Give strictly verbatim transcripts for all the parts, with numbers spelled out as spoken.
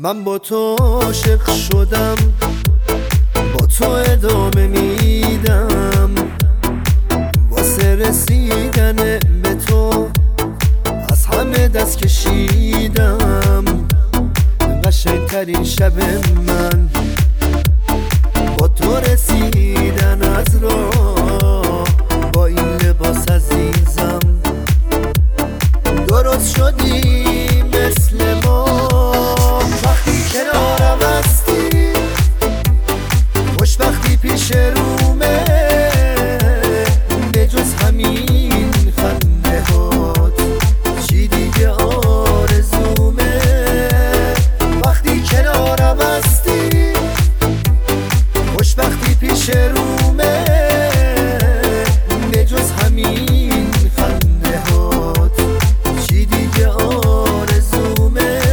من با تو عاشق شدم، با تو ادامه میدم، واسه رسیدن به تو از همه دست کشیدم. قشنگترین شب من با تو رسیدن از راه، با این لباس عزیزم درست شدی مثل ما. وقتی کنارم هستی خوشبختی پیش رومه، به جز همین خنده هات چی دیگه آرزومه. وقتی کنارم هستی خوشبختی پیش رومه، به جز همین خنده هات چی دیگه آرزومه.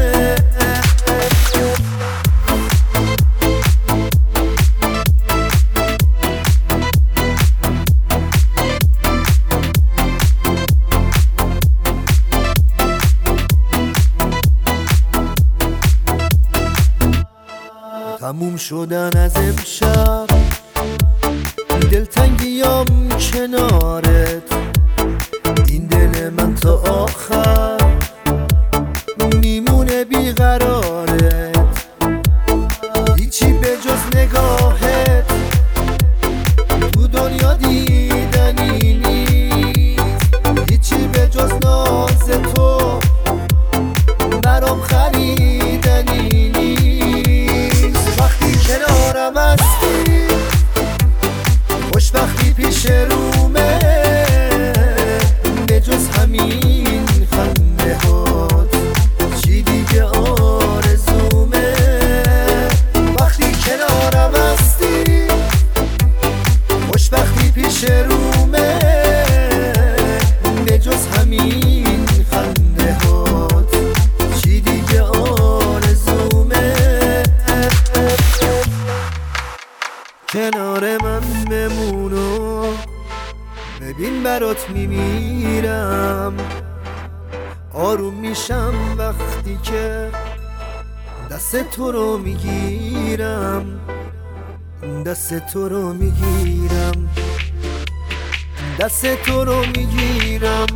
تموم شدن از امشب دلتنگیام کنارت، این دل من تا آخر میمونه بیقرارت. هیچی به جز نگاهت تو دنیا دیدنی نیست، هیچی به جز ناز تو برام خریدنی نیست. وقتی کنارم هستی خوشبختی پیش رومه، به جز همین خنده هات چی دیگه آرزومه. وقتی کنارم هستی خوشبختی پیش رومه، به جز همین خنده هات چی دیگه آرزومه. کنار من بمونو ببین برات میمیرم، آروم میشم وقتی که دست تو رو میگیرم، دست تو رو میگیرم، دست تو رو میگیرم.